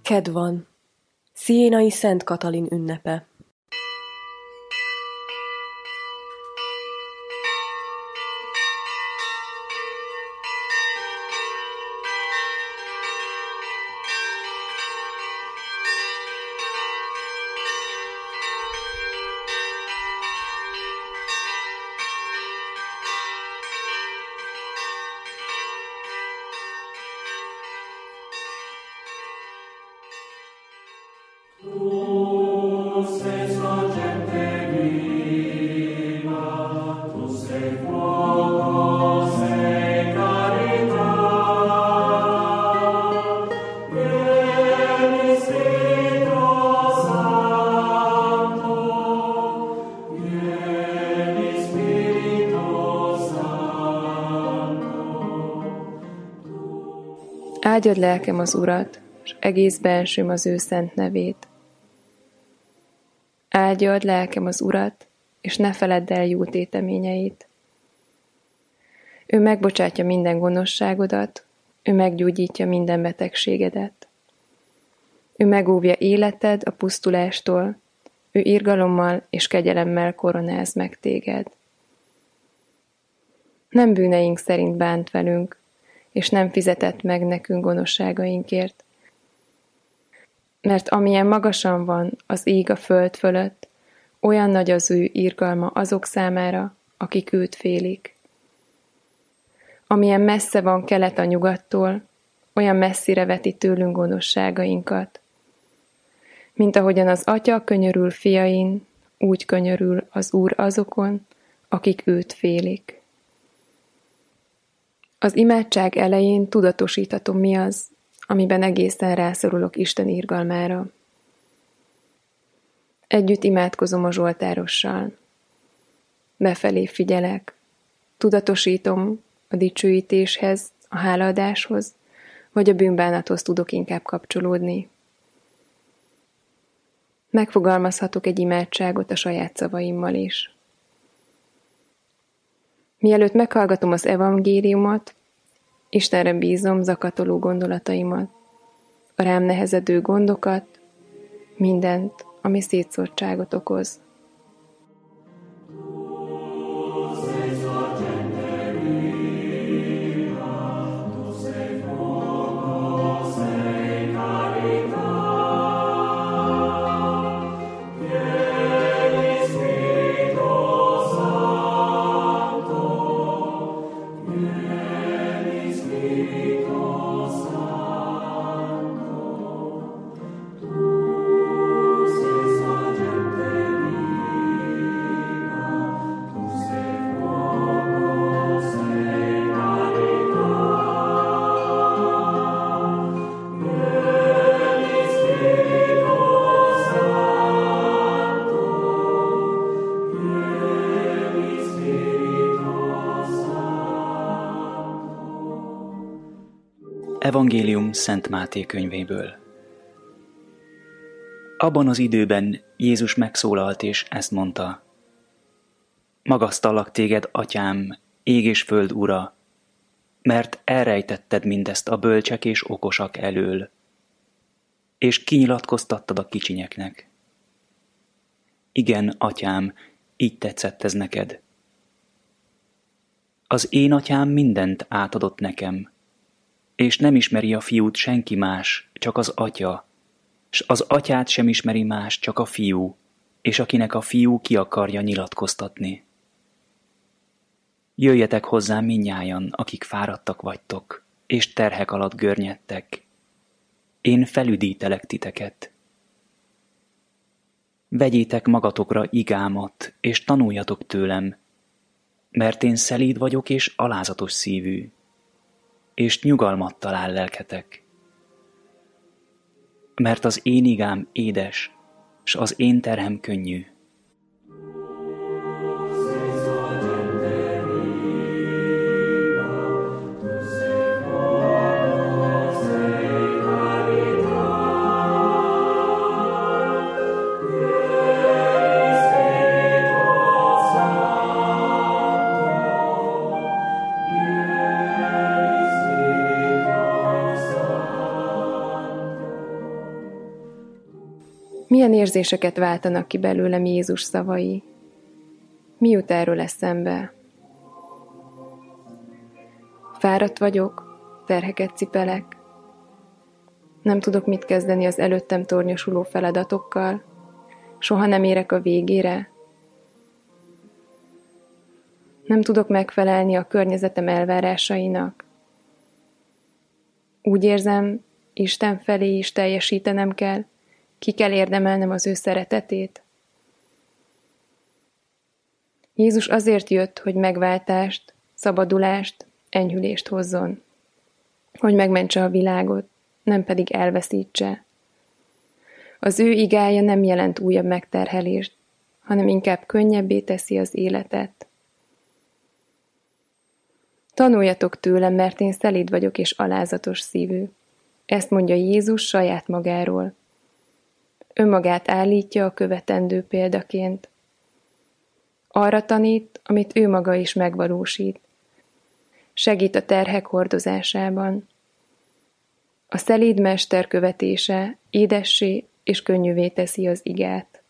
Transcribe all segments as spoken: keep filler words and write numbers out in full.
Kedd van. Sziénai Szent Katalin ünnepe. Áldjad lelkem az Urat, s egész bensőm az ő szent nevét. Áldjad lelkem az Urat, és ne feledd el jó téteményeit. Ő megbocsátja minden gonoszságodat, ő meggyógyítja minden betegségedet. Ő megóvja életed a pusztulástól, ő irgalommal és kegyelemmel koronáz meg téged. Nem bűneink szerint bánt velünk, és nem fizetett meg nekünk gonoszságainkért. Mert amilyen magasan van az ég a föld fölött, olyan nagy az ő irgalma azok számára, akik őt félik. Amilyen messze van kelet a nyugattól, olyan messzire veti tőlünk gonoszságainkat. Mint ahogyan az Atya könyörül fiain, úgy könyörül az Úr azokon, akik őt félik. Az imádság elején tudatosíthatom, mi az, amiben egészen rászorulok Isten irgalmára. Együtt imádkozom a zsoltárossal. Befelé figyelek, tudatosítom a dicsőítéshez, a hálaadáshoz, vagy a bűnbánathoz tudok inkább kapcsolódni. Megfogalmazhatok egy imádságot a saját szavaimmal is. Mielőtt meghallgatom az evangéliumot, Istenre bízom zakatoló gondolataimat, a rám nehezedő gondokat, mindent, ami szétszórtságot okoz. Evangélium Szent Máté könyvéből. Abban az időben Jézus megszólalt és ezt mondta: Magasztallak téged, Atyám, ég és föld Ura, mert elrejtetted mindezt a bölcsek és okosak elől, és kinyilatkoztattad a kicsinyeknek. Igen, Atyám, így tetszett ez neked. Az én Atyám mindent átadott nekem, és nem ismeri a fiút senki más, csak az Atya, s az Atyát sem ismeri más, csak a fiú, és akinek a fiú ki akarja nyilatkoztatni. Jöjjetek hozzám mindnyájan, akik fáradtak vagytok, és terhek alatt görnyedtek. Én felüdítelek titeket. Vegyétek magatokra igámat, és tanuljatok tőlem, mert én szelíd vagyok és alázatos szívű, és nyugalmat talál lelketek. Mert az én igám édes, s az én terhem könnyű. Milyen érzéseket váltanak ki belőlem Jézus szavai? Mi jut erről eszembe? Fáradt vagyok, terheket cipelek. Nem tudok mit kezdeni az előttem tornyosuló feladatokkal. Soha nem érek a végére. Nem tudok megfelelni a környezetem elvárásainak. Úgy érzem, Isten felé is teljesítenem kell, ki kell érdemelnem az ő szeretetét. Jézus azért jött, hogy megváltást, szabadulást, enyhülést hozzon, hogy megmentse a világot, nem pedig elveszítse. Az ő igája nem jelent újabb megterhelést, hanem inkább könnyebbé teszi az életet. Tanuljatok tőlem, mert én szelíd vagyok és alázatos szívű. Ezt mondja Jézus saját magáról. Önmagát állítja a követendő példaként. Arra tanít, amit ő maga is megvalósít. Segít a terhek hordozásában. A szelíd mester követése édessé és könnyűvé teszi az igát.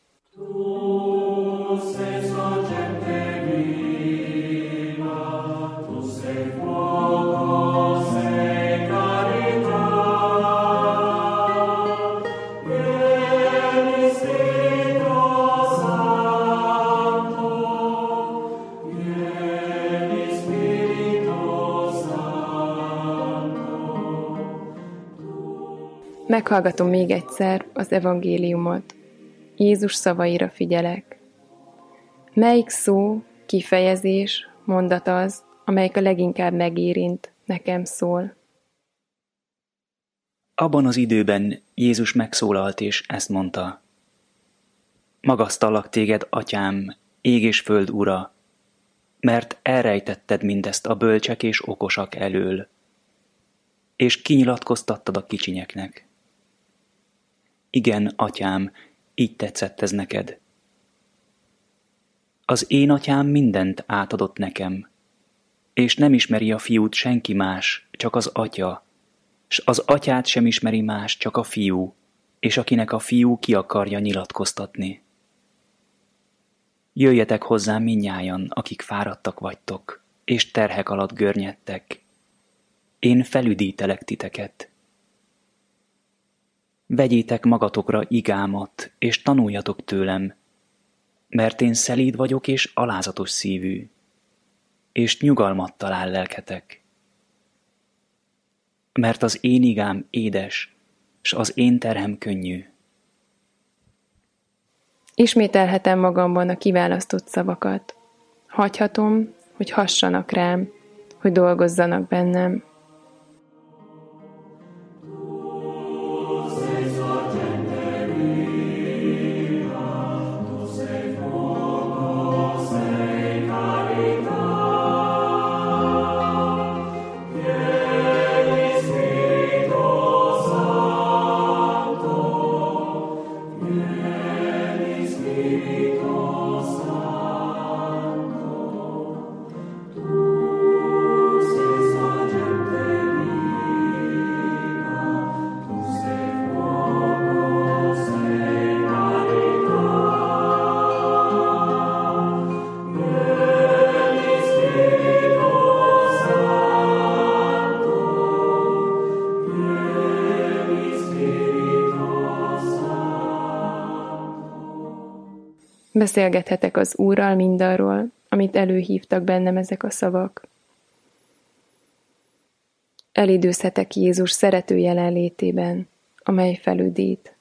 Meghallgatom még egyszer az evangéliumot. Jézus szavaira figyelek. Melyik szó, kifejezés, mondat az, amelyik a leginkább megérint, nekem szól? Abban az időben Jézus megszólalt és ezt mondta. Magasztallak téged, atyám, ég és föld ura, mert elrejtetted mindezt a bölcsek és okosak elől, és kinyilatkoztattad a kicsinyeknek. Igen, atyám, így tetszett ez neked. Az én atyám mindent átadott nekem, és nem ismeri a fiút senki más, csak az atya, s az atyát sem ismeri más, csak a fiú, és akinek a fiú ki akarja nyilatkoztatni. Jöjjetek hozzám mindnyájan, akik fáradtak vagytok, és terhek alatt görnyedtek. Én felüdítelek titeket. Vegyétek magatokra igámat, és tanuljatok tőlem, mert én szelíd vagyok és alázatos szívű, és nyugalmat talál lelketek. Mert az én igám édes, s az én terhem könnyű. Ismételhetem magamban a kiválasztott szavakat. Hagyhatom, hogy hassanak rám, hogy dolgozzanak bennem. Beszélgethetek az Úrral mindarról, amit előhívtak bennem ezek a szavak. Elidőzhetek Jézus szerető jelenlétében, amely felüdít.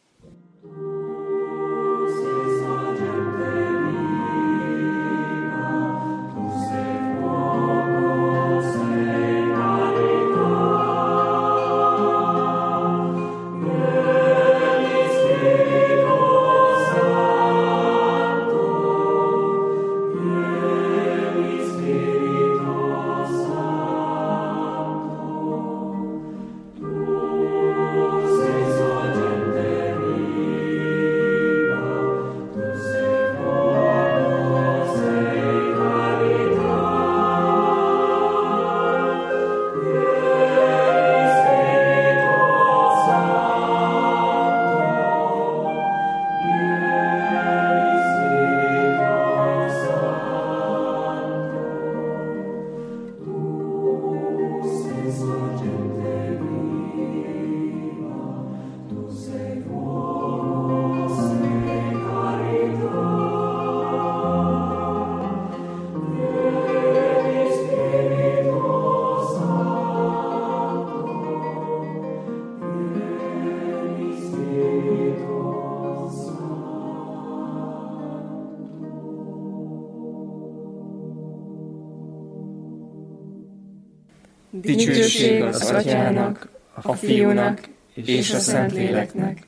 Dicsőség az Atyának, a Fiúnak és a Szentléleknek,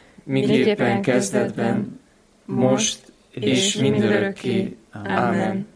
miképpen kezdetben, most és mindörökké. Amen.